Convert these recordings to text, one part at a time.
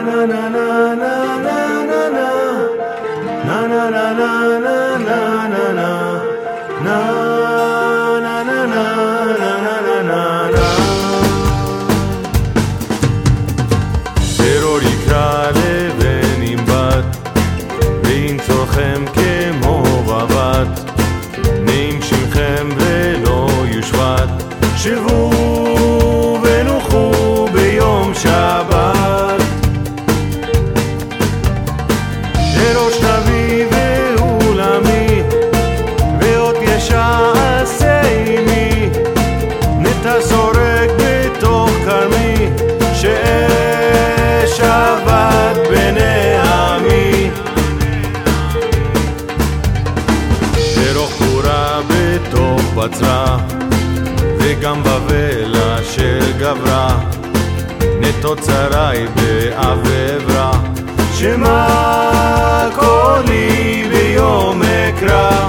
טרור יקרא לבן עם בת וינצורכם כמו בבת, נעים שמכם ולא יושבת, שבו ונוחו ביום שבת. לראש תביא ועולמי ועוד ישעשה עמי, נטע זורק בתוך כרמי, שאש עבד בני עמי. לרוך פורה בתוך בצרה וגם בבל אשר גברה, נטות צרי בעברה, שמע קולי ביום אקרא.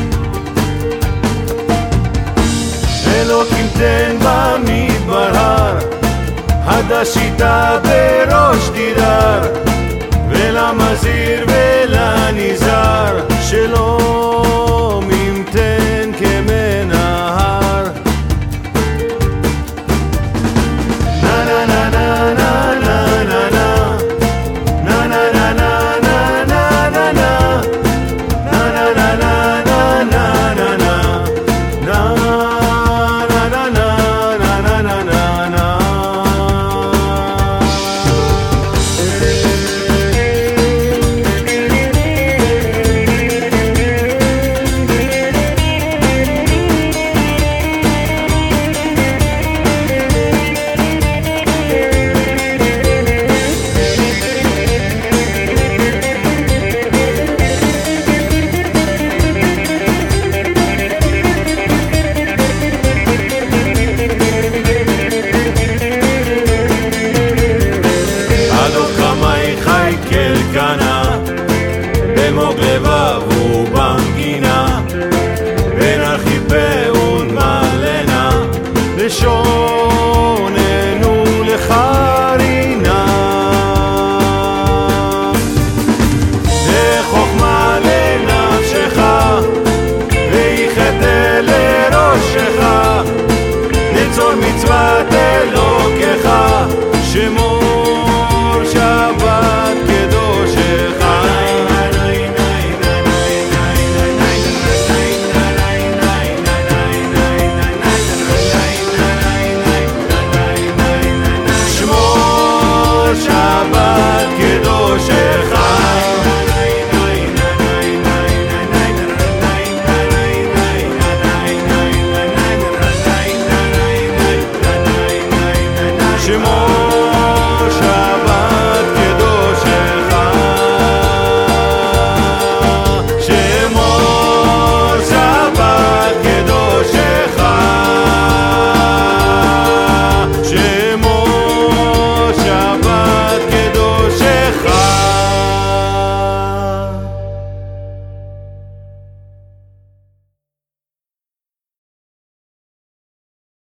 אלוקים תן במדבר הר, הדשיתה בראש תידר, ולמזהיר ולנזהר, שלום ימתן כמנהר. נה נה נה נה נה נה נה נה נה נה נה נה נה נה במוג לבב ובמגינה, בין ארכיפאון מלנה, לשוננו לחרינה. לחוכמה לנפשך ויחטא לראשך, נצור מצוות אלוהים